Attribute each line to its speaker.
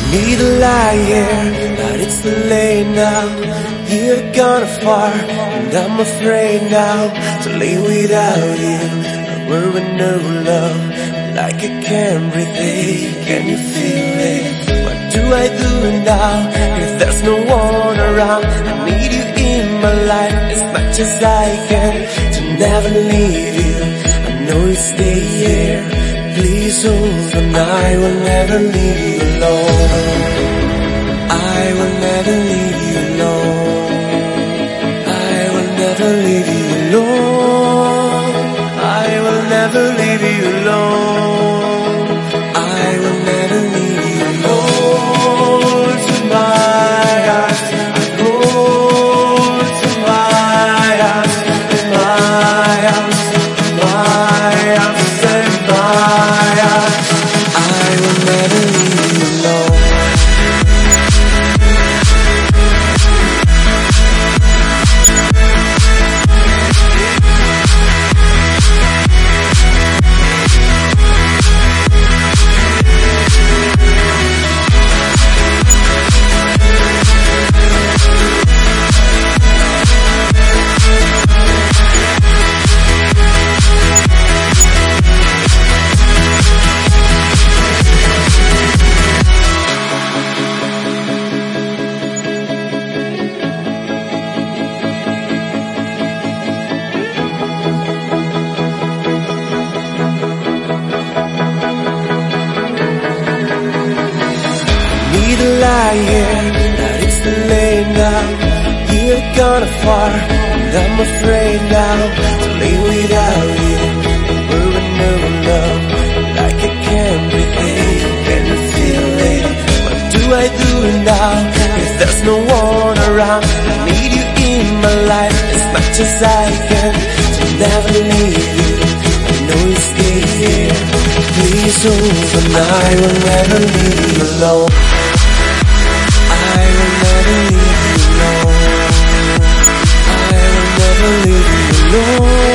Speaker 1: Need a liar, but it's too late now. You've gone far, and I'm afraid now to live without you. We're with no love, like I can't breathe it. Can you feel it? What do I do now if there's no one around? I need you in my life as much as I can to never leave you. I know you stay here. Please hold on, I will never leave you alone. I will never leave you alone. I will never leave you alone. I will never leave you alone. I will never leave you alone. To my heart, hold to my heart, my heart, my heart, and my heart. I will never leave you alone. Need a liar, but it's too late now. You've gone far, and I'm afraid now to live without you. We're with no love, like I can't breathe it. Can you feel it? What do I do now if there's no one around? I need you in my life as much as I can to never leave you. I know you stay here. Please hold on, I will never leave you alone. I will never leave you alone. I will never leave you alone.